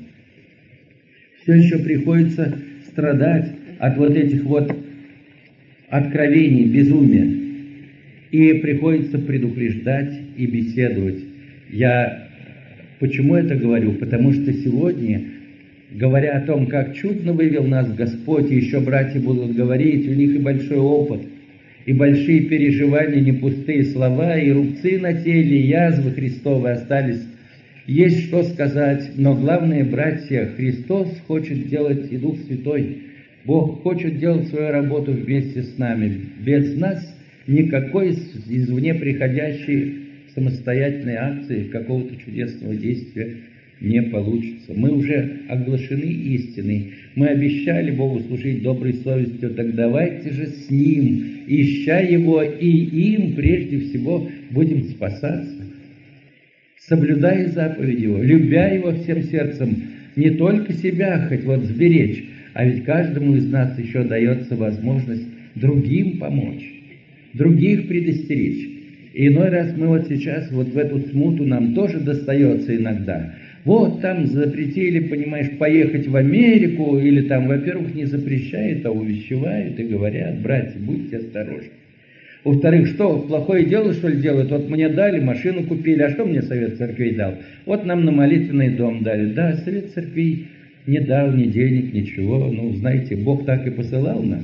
Все еще приходится страдать от вот этих вот откровений, безумия. И приходится предупреждать и беседовать. Я почему это говорю? Потому что сегодня, говоря о том, как чудно вывел нас Господь, и еще братья будут говорить, у них и большой опыт, и большие переживания, не пустые слова, и рубцы на теле, и язвы Христовы остались. Есть что сказать, но главное, братья, Христос хочет делать, и Дух Святой, Бог хочет делать свою работу вместе с нами. Без нас никакой извне приходящей самостоятельной акции, какого-то чудесного действия не получится. Мы уже оглашены истиной. Мы обещали Богу служить доброй совестью, так давайте же с Ним, ища Его, и им прежде всего будем спасаться. Соблюдая заповеди Его, любя Его всем сердцем, не только себя хоть вот сберечь, а ведь каждому из нас еще дается возможность другим помочь, других предостеречь. И иной раз мы вот сейчас, вот в эту смуту нам тоже достается иногда. Вот там запретили, понимаешь, поехать в Америку, или там, во-первых, не запрещают, а увещевают и говорят, братья, будьте осторожны. Во-вторых, что, плохое дело, что ли, делают? Вот мне дали, машину купили, а что мне Совет Церквей дал? Вот нам на молитвенный дом дали. Да, Совет Церквей не дал ни денег, ничего. Ну, знаете, Бог так и посылал нас.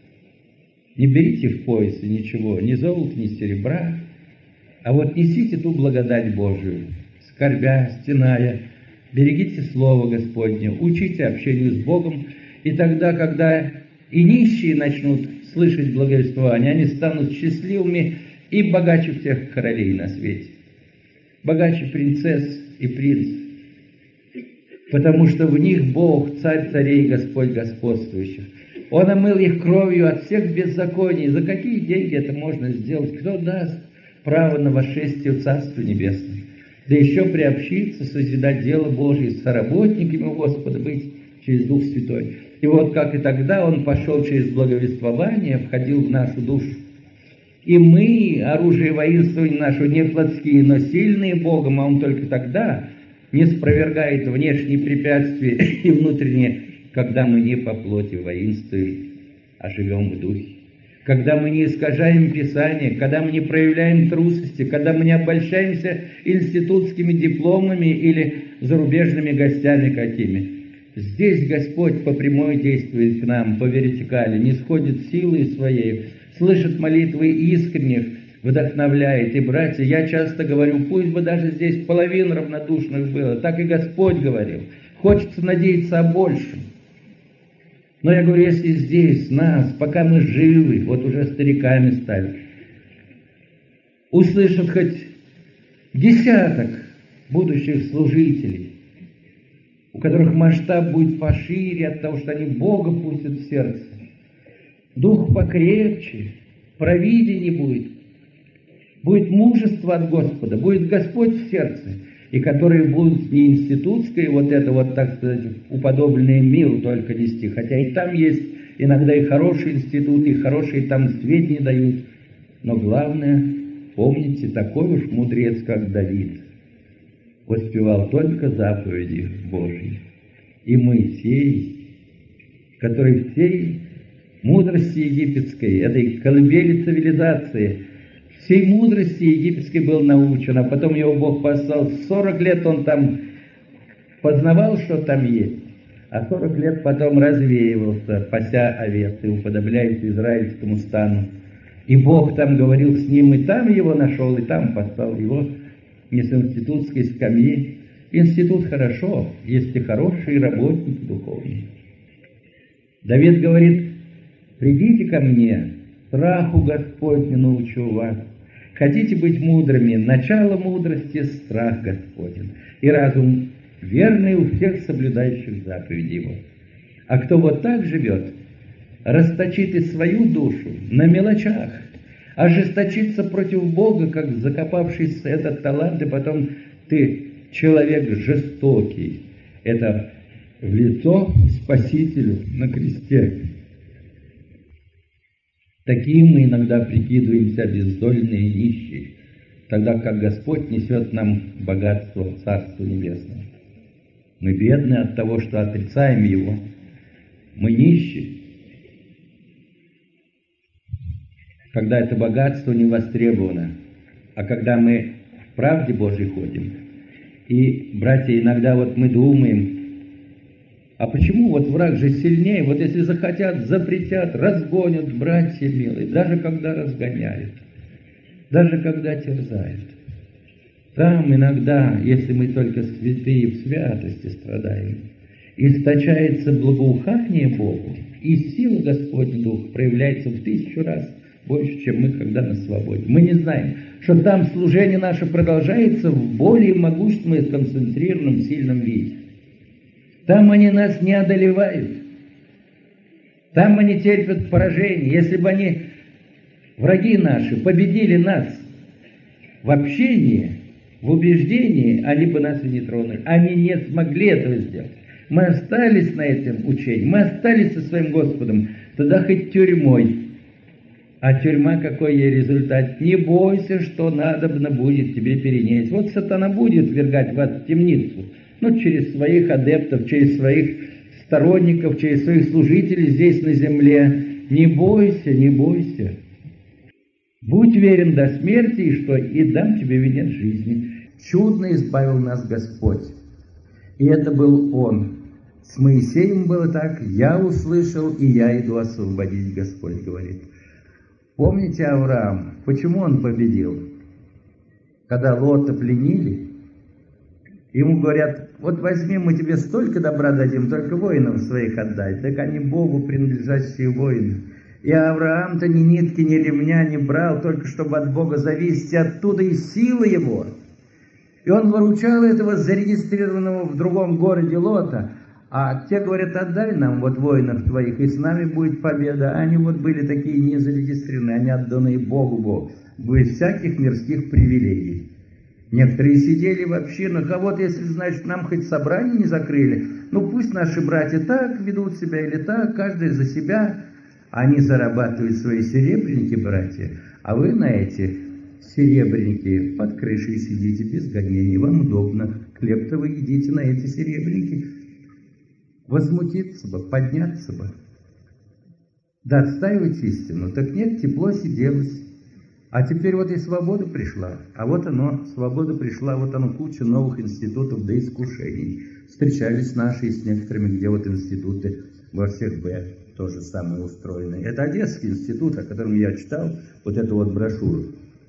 Не берите в поясе ничего, ни золота, ни серебра, а вот несите ту благодать Божию, скорбя, стеная, берегите Слово Господне, учите общению с Богом, и тогда, когда и нищие начнут слышать благовествование, они станут счастливыми и богаче всех королей на свете, богаче принцесс и принцев, потому что в них Бог, Царь царей, Господь господствующих. Он омыл их кровью от всех беззаконий. За какие деньги это можно сделать? Кто даст право на восшествие в Царство Небесное? Да еще приобщиться, созидать дело Божие, соработниками у Господа быть через Дух Святой. И вот как и тогда Он пошел через благовествование, входил в нашу душу. И мы, оружие воинствования нашего, не плотские, но сильные Богом, а Он только тогда не спровергает внешние препятствия и внутренние когда мы не по плоти воинствуем, а живем в духе. Когда мы не искажаем Писание, когда мы не проявляем трусости, когда мы не обольщаемся институтскими дипломами или зарубежными гостями какими. Здесь Господь по прямой действует к нам, по вертикали, не сходит силой своей, слышит молитвы искренних, вдохновляет. И, братья, я часто говорю, пусть бы даже здесь половина равнодушных было, так и Господь говорил. Хочется надеяться о большем. Но я говорю, если здесь нас, пока мы живы, вот уже стариками стали, услышат хоть десяток будущих служителей, у которых масштаб будет пошире от того, что они Бога пустят в сердце, дух покрепче, провидение будет, будет мужество от Господа, будет Господь в сердце, и которые будут не институтской, вот это вот, так сказать, уподобленное миру только нести, хотя и там есть иногда и хорошие институты, и хорошие там сведения дают, но главное, помните, такой уж мудрец, как Давид, воспевал только заповеди Божьи. И Моисей, который всей мудрости египетской, этой колыбели цивилизации, всей мудрости египетской был научен, а потом его Бог послал, сорок лет он там познавал, что там есть, а сорок лет потом развеивался, пася овец и уподобляясь израильскому стану. И Бог там говорил с ним, и там его нашел, и там послал его не с институтской скамьи. Институт хорошо, есть и хорошие работники духовные. Давид говорит, придите ко мне, страху Господню научу вас. Хотите быть мудрыми, начало мудрости – страх Господень, и разум верный у всех соблюдающих заповеди Его. А кто вот так живет, расточит и свою душу на мелочах, ожесточится против Бога, как закопавшийся этот талант, и потом ты человек жестокий. Это в лицо Спасителю на кресте. Такие мы иногда прикидываемся бездольные и нищие, тогда как Господь несет нам богатство Царства Небесного. Мы бедны от того, что отрицаем Его. Мы нищие, когда это богатство не востребовано, а когда мы в правде Божьей ходим. И, братья, иногда вот мы думаем, а почему вот враг же сильнее? Вот если захотят, запретят, разгонят, братья милые, даже когда разгоняют, даже когда терзают. Там иногда, если мы только святые в святости страдаем, источается благоухание Богу, и сила Господня Дух проявляется в тысячу раз больше, чем мы, когда на свободе. Мы не знаем, что там служение наше продолжается в более могущественном и сконцентрированном, сильном виде. Там они нас не одолевают. Там они терпят поражение. Если бы они, враги наши, победили нас в общении, в убеждении, они бы нас и не тронули. Они не смогли этого сделать. Мы остались на этом учении, мы остались со своим Господом, тогда хоть тюрьмой. А тюрьма какой ей результат? Не бойся, что надобно будет тебе перенести. Вот сатана будет ввергать вас в темницу, ну, через своих адептов, через своих сторонников, через своих служителей здесь на земле. Не бойся, не бойся. Будь верен до смерти, и что? И дам тебе венец жизни. Чудно избавил нас Господь. И это был Он. С Моисеем было так: я услышал, и я иду освободить, Господь говорит. Помните Авраам? Почему он победил? Когда Лота пленили, ему говорят, вот возьми, мы тебе столько добра дадим, только воинов своих отдай. Так они Богу принадлежащие воины. И Авраам-то ни нитки, ни ремня не брал, только чтобы от Бога зависеть, оттуда и сила его. И он выручал этого зарегистрированного в другом городе Лота. А те говорят, отдай нам вот воинов твоих, и с нами будет победа. А они вот были такие незарегистрированные, они отданные Богу, Богу, без всяких мирских привилегий. Некоторые сидели в общинах, а вот если, значит, нам хоть собрание не закрыли, ну пусть наши братья так ведут себя или так, каждый за себя. Они зарабатывают свои серебряники, братья, а вы на эти серебряники под крышей сидите без гонений, вам удобно. Хлеб-то вы едите на эти серебряники. возмутиться бы, подняться бы. Да отстаивать истину, так нет, тепло сиделось. А теперь вот и свобода пришла. А вот оно, свобода пришла, вот оно, куча новых институтов, да искушений. Встречались наши с некоторыми, где вот институты во всех Б тоже самое устроены. Это Одесский институт, о котором я читал, вот эту вот брошюру.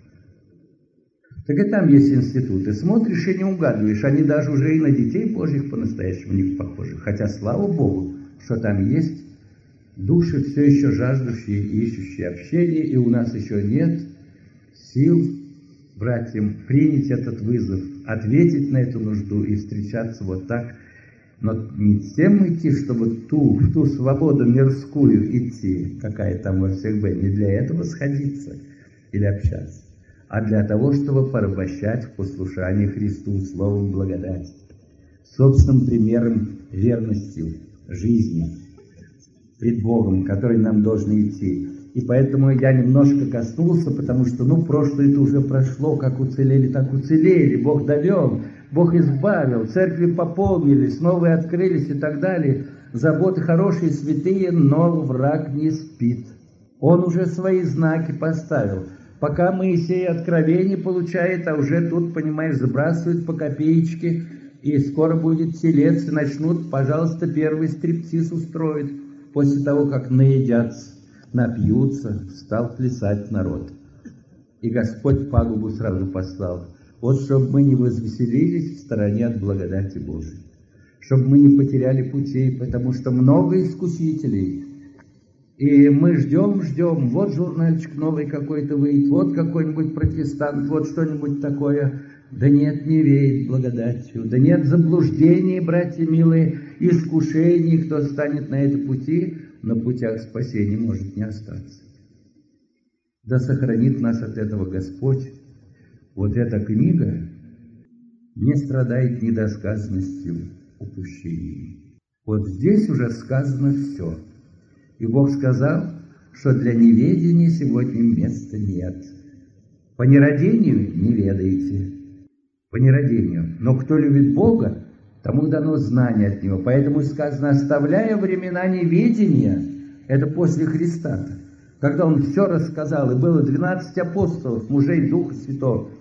Так и там есть институты. Смотришь и не угадываешь, они даже уже и на детей Божьих по-настоящему не похожи. Хотя, слава Богу, что там есть души, все еще жаждущие и ищущие общения, и у нас еще нет сил, братьям, принять этот вызов, ответить на эту нужду и встречаться вот так. Но не тем идти, чтобы ту, в ту свободу мирскую идти, какая там во всех Б, не для этого сходиться или общаться, а для того, чтобы порабощать в послушании Христу словом благодати, собственным примером верности жизни пред Богом, который нам должен идти. И поэтому я немножко коснулся, потому что, ну, прошлое-то уже прошло, как уцелели, так уцелели, Бог довел, Бог избавил, церкви пополнились, новые открылись и так далее. Заботы хорошие, святые, но враг не спит. Он уже свои знаки поставил. Пока Моисей откровение получает, а уже тут, понимаешь, забрасывают по копеечке, и скоро будет телец, и начнут, пожалуйста, первый стриптиз устроить, после того, как наедятся, напьются, стал плясать народ. И Господь пагубу сразу послал. Вот чтобы мы не возвеселились в стороне от благодати Божией, чтобы мы не потеряли путей, потому что много искусителей. И мы ждем, ждем, вот журнальчик новый какой-то выйдет, вот какой-нибудь протестант, вот что-нибудь такое. Да нет, не веет благодатью, да нет заблуждений, братья милые, искушений, кто станет на этом пути, на путях спасения может не остаться. Да сохранит нас от этого Господь. Вот эта книга не страдает недосказанностью, упущениями. Вот здесь уже сказано все. И Бог сказал, что для неведения сегодня места нет. По нерадению не ведаете. По нерадению. Но кто любит Бога, тому дано знание от Него. Поэтому сказано, оставляя времена неведения, это после Христа-то, когда Он все рассказал, и было двенадцать апостолов, мужей Духа Святого.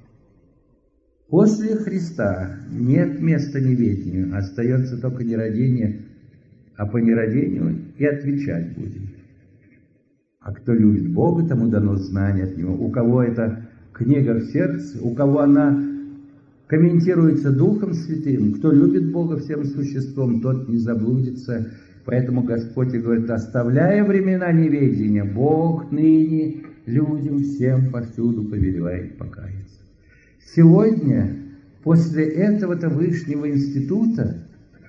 После Христа нет места неведению, остается только нерадение, а по нерадению и отвечать будем. А кто любит Бога, тому дано знание от Него. У кого эта книга в сердце, у кого она комментируется Духом Святым, кто любит Бога всем существом, тот не заблудится. Поэтому Господь и говорит, оставляя времена неведения, Бог ныне людям всем повсюду повелевает покаяться. Сегодня, после этого-то Вышнего института,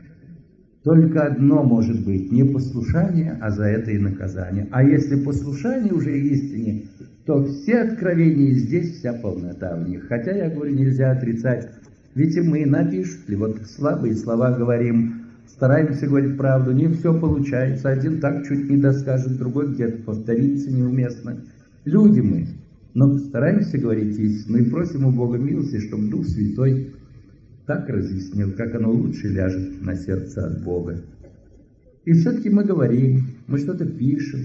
только одно может быть, не послушание, а за это и наказание. А если послушание уже истине, то все откровения здесь, вся полнота в них. Хотя, я говорю, нельзя отрицать, ведь и мы напишут ли, вот слабые слова говорим, стараемся говорить правду, не все получается, один так чуть не доскажет, другой где-то повторится неуместно. Люди мы, но стараемся говорить истину и просим у Бога милости, чтобы Дух Святой так разъяснил, как оно лучше ляжет на сердце от Бога. И все-таки мы говорим, мы что-то пишем,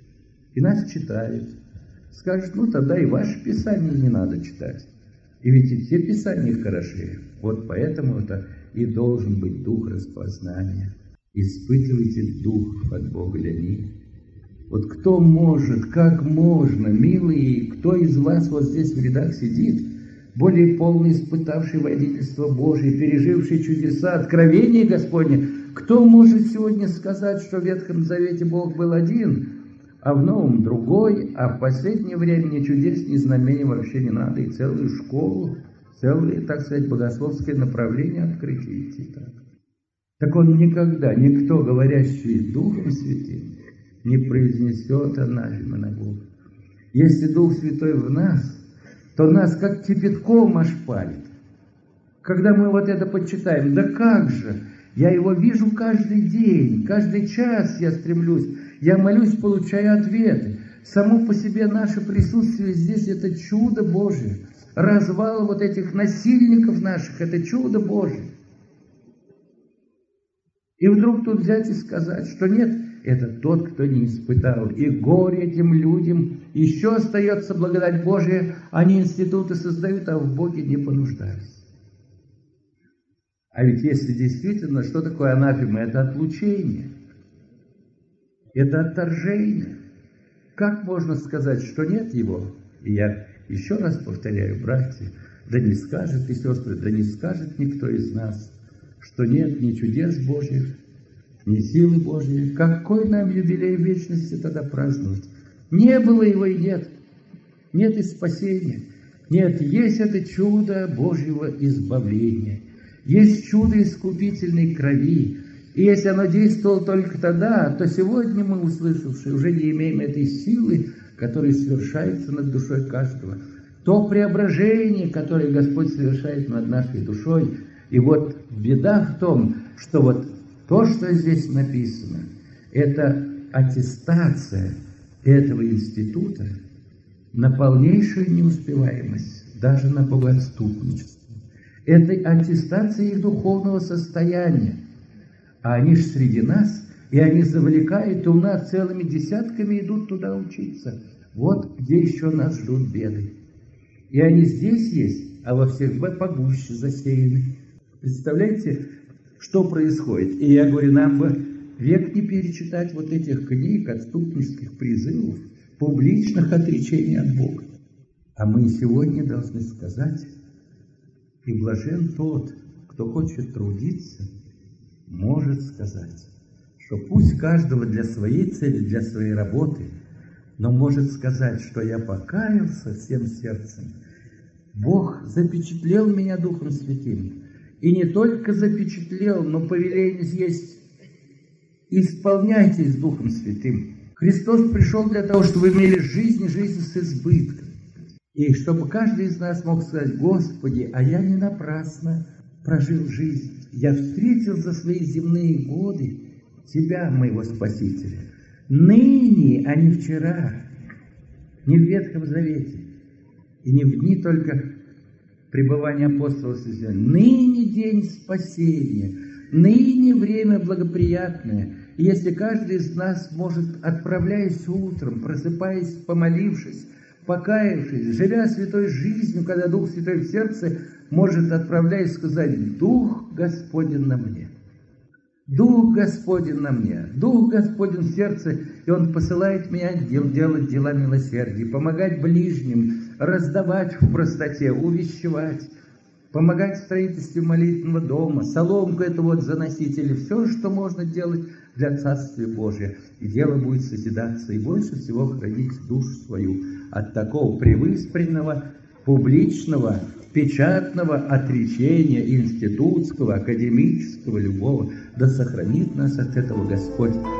и нас читают. Скажут, ну тогда и ваше Писание не надо читать. И ведь и все Писания хороши. Вот поэтому это и должен быть дух распознания. Испытывайте дух от Бога для них. Вот кто может, как можно, милые, кто из вас вот здесь в рядах сидит, более полно испытавший водительство Божие, переживший чудеса, откровения Господне, кто может сегодня сказать, что в Ветхом Завете Бог был один, а в Новом другой, а в последнее время ни чудес, ни знамений вообще не надо, и целую школу, целое, так сказать, богословское направление открыть и идти так. Так он никогда, никто, говорящий Духом Святым, не произнесет анафемы на Бога. Если Дух Святой в нас, то нас как кипятком ошпарит. Когда мы вот это почитаем, да как же, я его вижу каждый день, каждый час я стремлюсь, я молюсь, получаю ответы. Само по себе наше присутствие здесь – это чудо Божие. Развал вот этих насильников наших – это чудо Божие. И вдруг тут взять и сказать, что нет, это тот, кто не испытал. И горе этим людям, еще остается благодать Божия, они институты создают, а в Боге не понуждаются. А ведь если действительно, что такое анафема? Это отлучение, это отторжение. Как можно сказать, что нет его? И я еще раз повторяю, братья, да не скажет и сестры, да не скажет никто из нас, что нет ни чудес Божьих, ни силы Божьей. Какой нам юбилей вечности тогда праздновать? Не было его и нет. Нет и спасения. Нет, есть это чудо Божьего избавления. Есть чудо искупительной крови. И если оно действовало только тогда, то сегодня мы, услышавшие, уже не имеем этой силы, которая совершается над душой каждого. То преображение, которое Господь совершает над нашей душой. И вот беда в том, что вот то, что здесь написано, это аттестация этого института на полнейшую неуспеваемость, даже на богоотступничество. Это аттестация их духовного состояния. А они же среди нас, и они завлекают, и у нас целыми десятками идут туда учиться. Вот где еще нас ждут беды. И они здесь есть, а во всех погуще засеяны. Представляете, что происходит? И я говорю, нам бы век не перечитать вот этих книг, отступнических призывов, публичных отречений от Бога. А мы сегодня должны сказать, и блажен тот, кто хочет трудиться, может сказать, что пусть каждого для своей цели, для своей работы, но может сказать, что я покаялся всем сердцем. Бог запечатлел меня Духом Святым. И не только запечатлел, но повеление есть: исполняйтесь Духом Святым. Христос пришел для того, чтобы вы имели жизнь, жизнь с избытком. И чтобы каждый из нас мог сказать: Господи, а я не напрасно прожил жизнь. Я встретил за свои земные годы Тебя, моего Спасителя. Ныне, а не вчера, не в Ветхом Завете, и не в дни только пребывания апостолов с земли. Ныне день спасения, ныне время благоприятное. И если каждый из нас может, отправляясь утром, просыпаясь, помолившись, покаявшись, живя святой жизнью, когда Дух Святой в сердце, может, отправляясь, сказать: Дух Господень на мне. Дух Господень на мне, Дух Господень в сердце, и Он посылает меня дел, делать дела милосердия, помогать ближним, раздавать в простоте, увещевать, помогать в строительстве молитвенного дома, соломку эту вот заносить, или все, что можно делать для Царствия Божия. И дело будет созидаться, и больше всего хранить душу свою от такого превыспренного, публичного, печатного отречения институтского, академического, любого. Да сохранит нас от этого Господь.